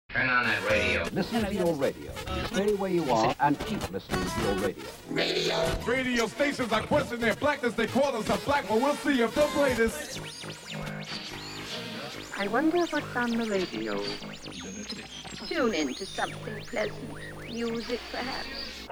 Turn on that radio. Listen to your radio. Stay where you are and keep listening to your radio. Radio stations are questioning their blackness. They call us a black, but we'll see if they'll play this. I wonder what's on the radio. Tune in to something pleasant. Music, perhaps.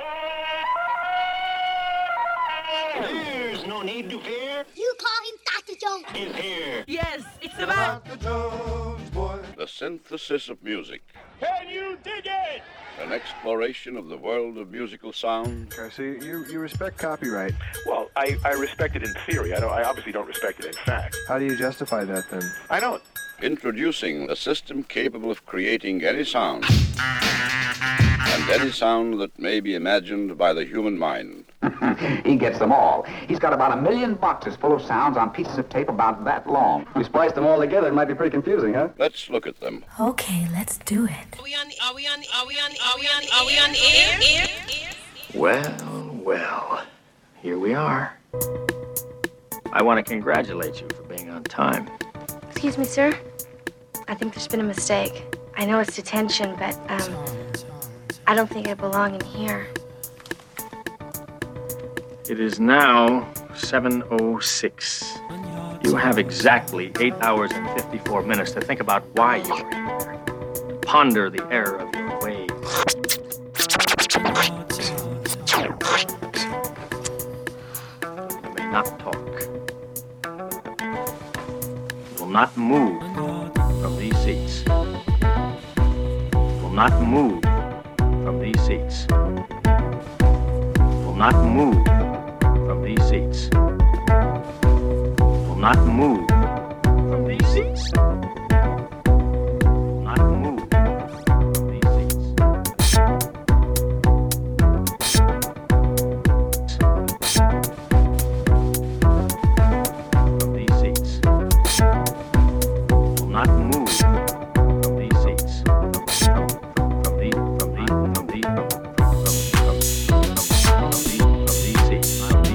There's no need to fear. You call him Dr. Jones. Is here. Yes, it's the man. Dr. Jones, boy. The synthesis of music. Can you dig it? An exploration of the world of musical sound. Okay, so you respect copyright. Well, I respect it in theory. I obviously don't respect it in fact. How do you justify that then? I don't. Introducing a system capable of creating any sound. And any sound that may be imagined by the human mind. He gets them all. He's got about 1 million boxes full of sounds on pieces of tape about that long. We splice them all together, it might be pretty confusing, huh? Let's look at them. Okay, let's do it. Are we on air? Well, here we are. I want to congratulate you for being on time. Excuse me, sir. I think there's been a mistake. I know it's detention, but, I don't think I belong in here. It is now 7:06. You have exactly 8 hours and 54 minutes to think about why you're here. Ponder the error of your ways. You may not talk. You will not move from these seats. You will not move from these seats. You will not move from these seats. Will not move from these seats. Will not move from these seats. From these seats. Will not move from these seats. From these seats.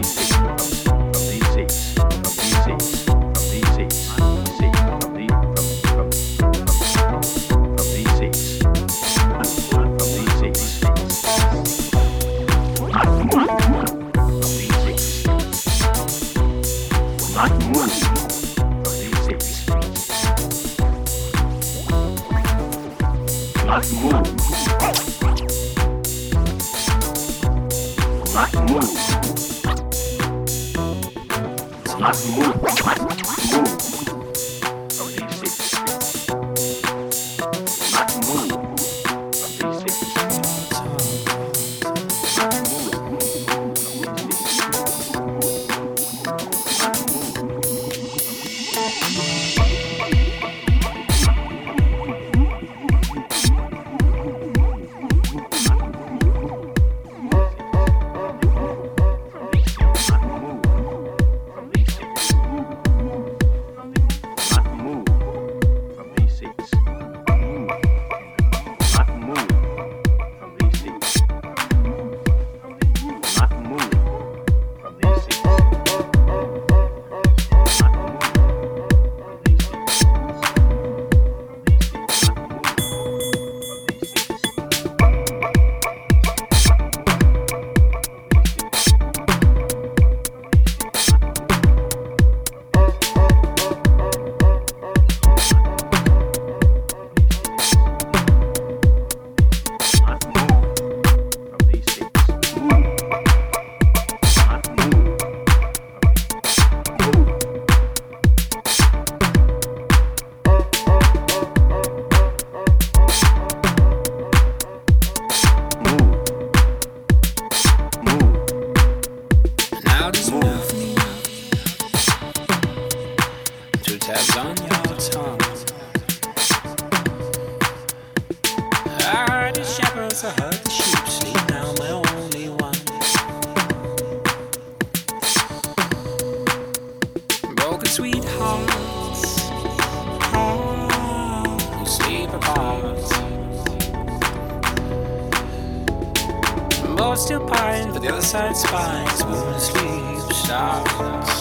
Still pine, but the other side spines. Moon sleep starts.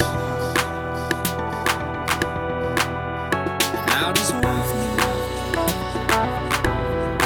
Now does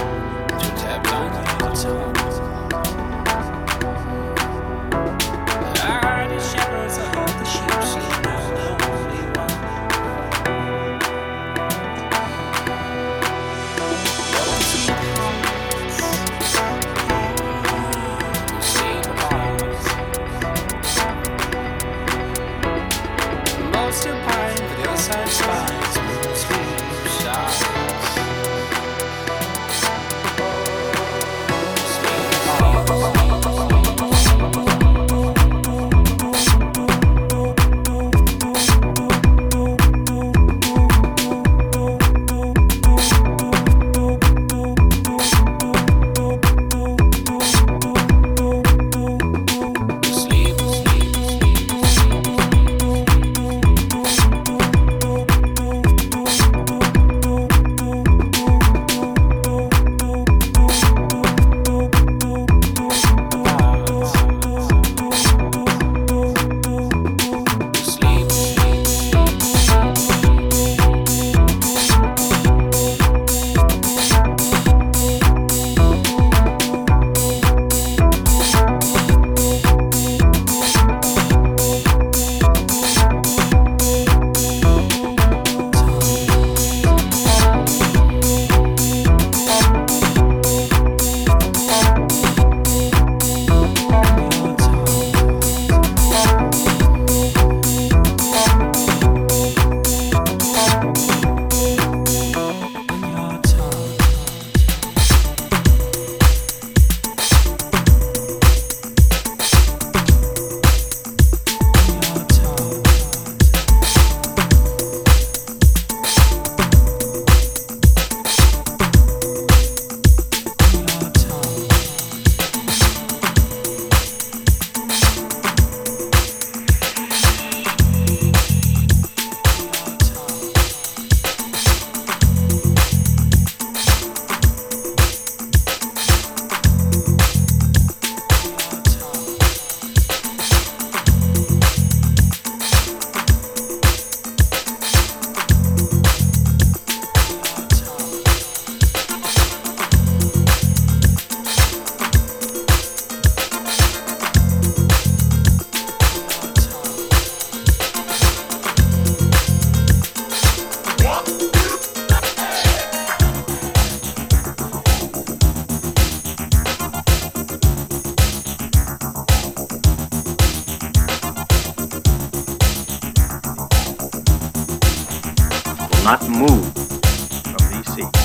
not move from these seats.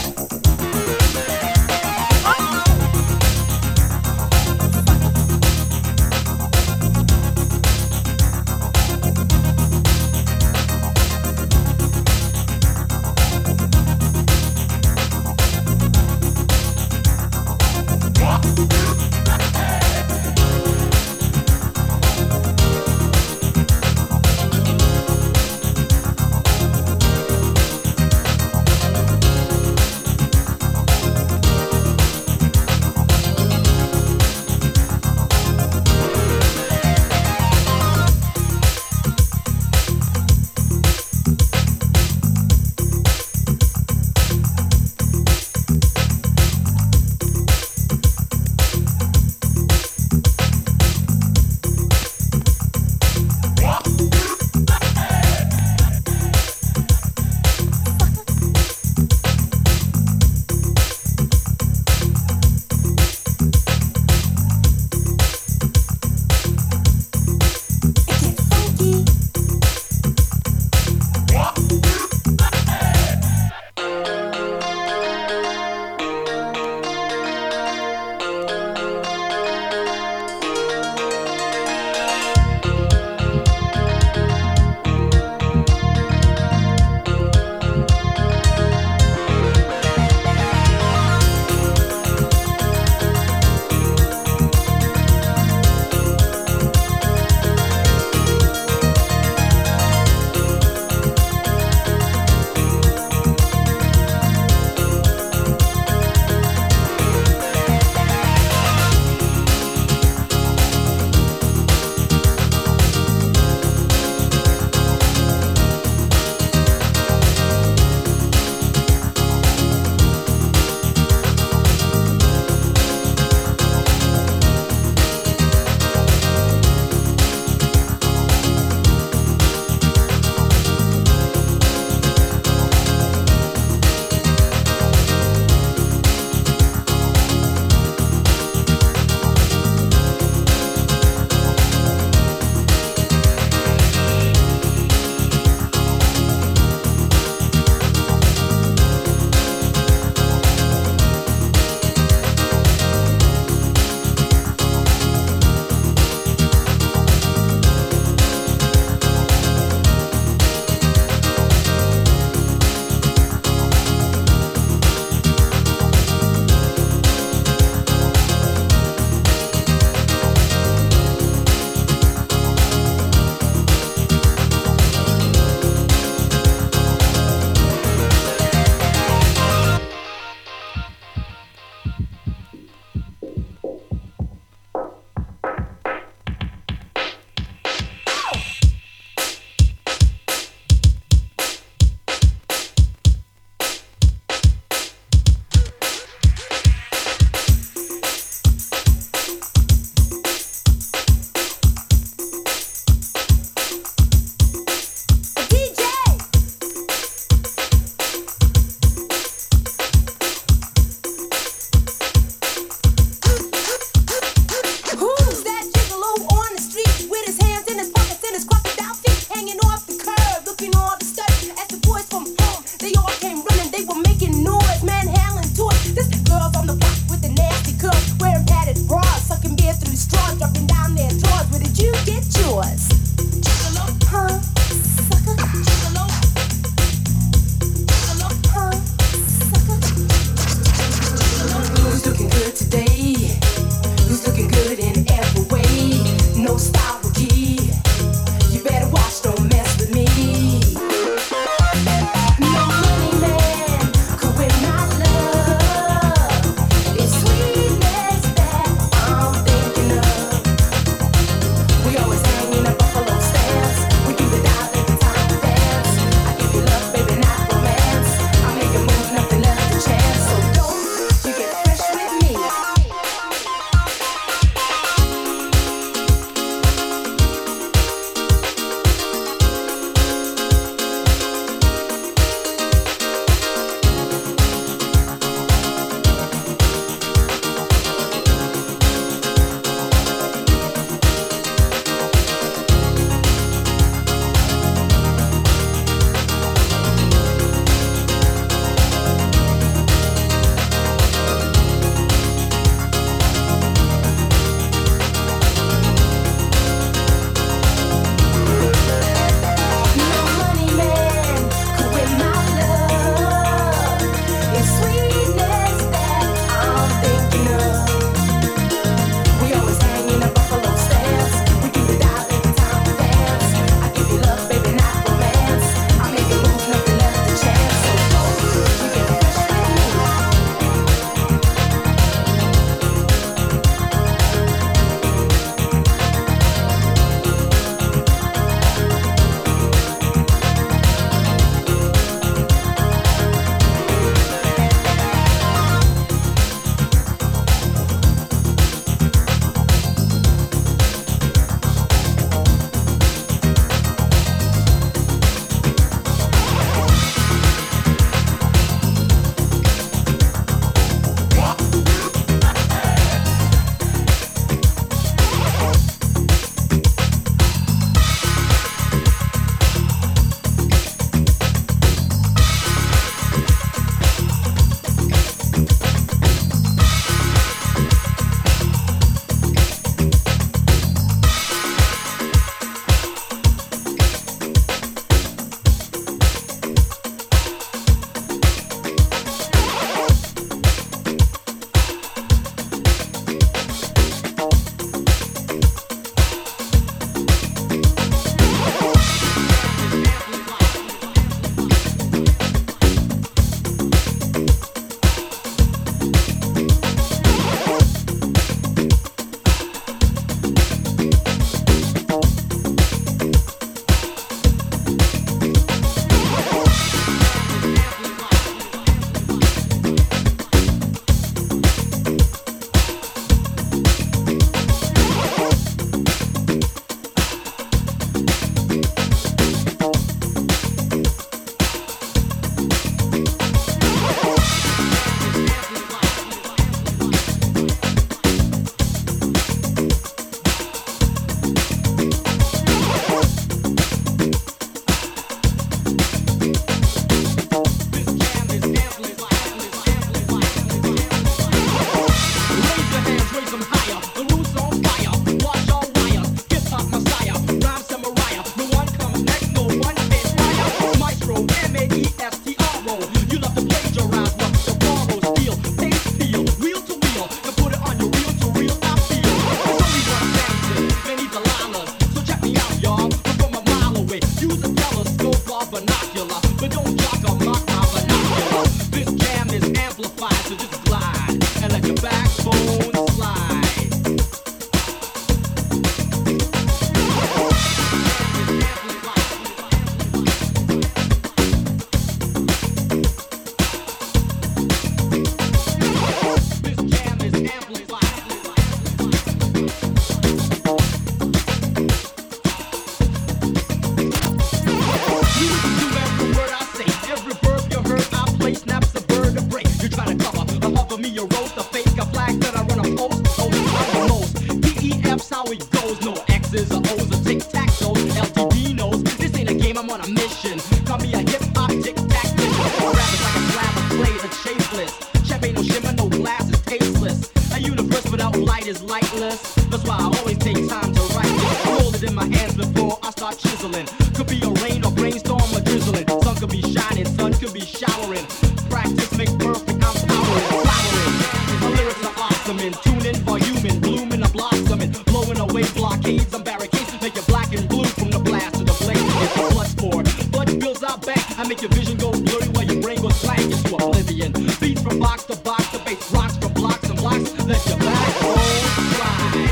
for me, a roast, a fake, a flag that I run a post. Oh, I'm the most. DEF's how it goes. No X's or O's or tic-tac-toe. LTD knows this ain't a game, I'm on a mission. Call me a hip-hop tic-tac-mission. Rappers like a slab of clay that's shapeless. Chef ain't no shimmer, no glass is tasteless. A universe without light is lightless. That's why I always take time to write this. Hold it in my hands before I start chiseling. Could be a rain or brainstorm or drizzling. Sun could be shining, sun could be showering. Practice makes perfect, I'm powering, flowering. My lyrics are awesome and tuning, voluming, blooming, I'm blossoming. Blowing away blockades and barricades. Make it black and blue from the blast to the blaze. It's a blood sport. Blood spills out back. I make your vision go blurry while your brain goes blank into oblivion. Beats from box to bass, rocks from blocks and blocks. Let your back roll slide.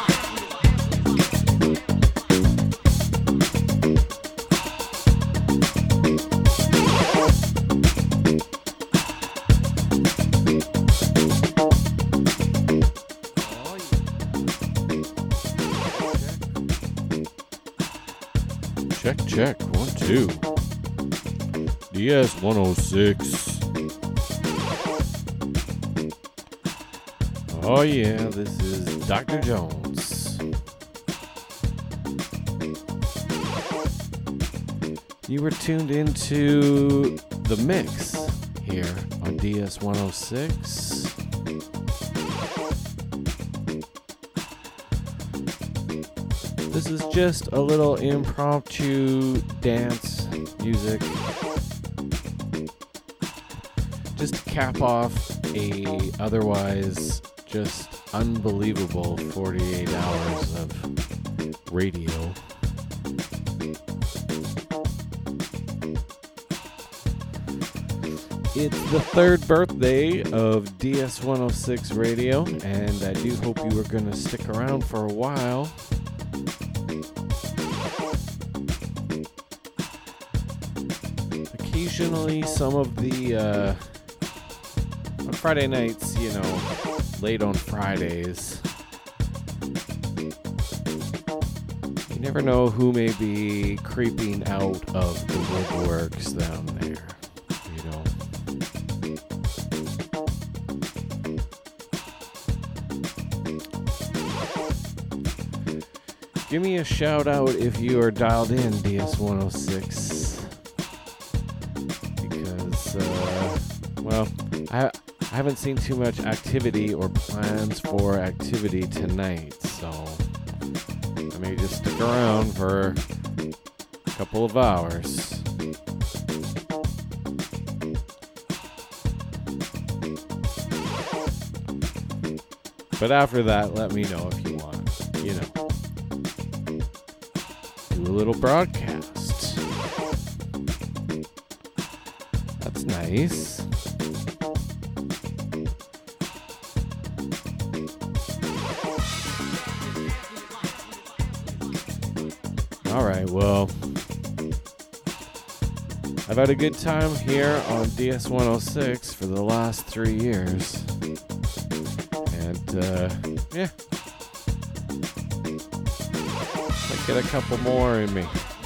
Check, 1, 2. DS 106. Oh yeah, this is Dr. Jones. You were tuned into The Mix here on DS 106. This is just a little impromptu dance music. Just to cap off a otherwise just unbelievable 48 hours of radio. It's the third birthday of DS 106 Radio, and I do hope you are going to stick around for a while. Occasionally, some of the, on Friday nights, you know, late on Fridays, you never know who may be creeping out of the woodworks down there, you know. Give me a shout out if you are dialed in, DS 106. Well, I haven't seen too much activity or plans for activity tonight, so I may just stick around for a couple of hours. But after that, let me know if you want, you know, do a little broadcast. That's nice. Alright, well, I've had a good time here on DS 106 for the last 3 years. And, yeah. Might get a couple more in me.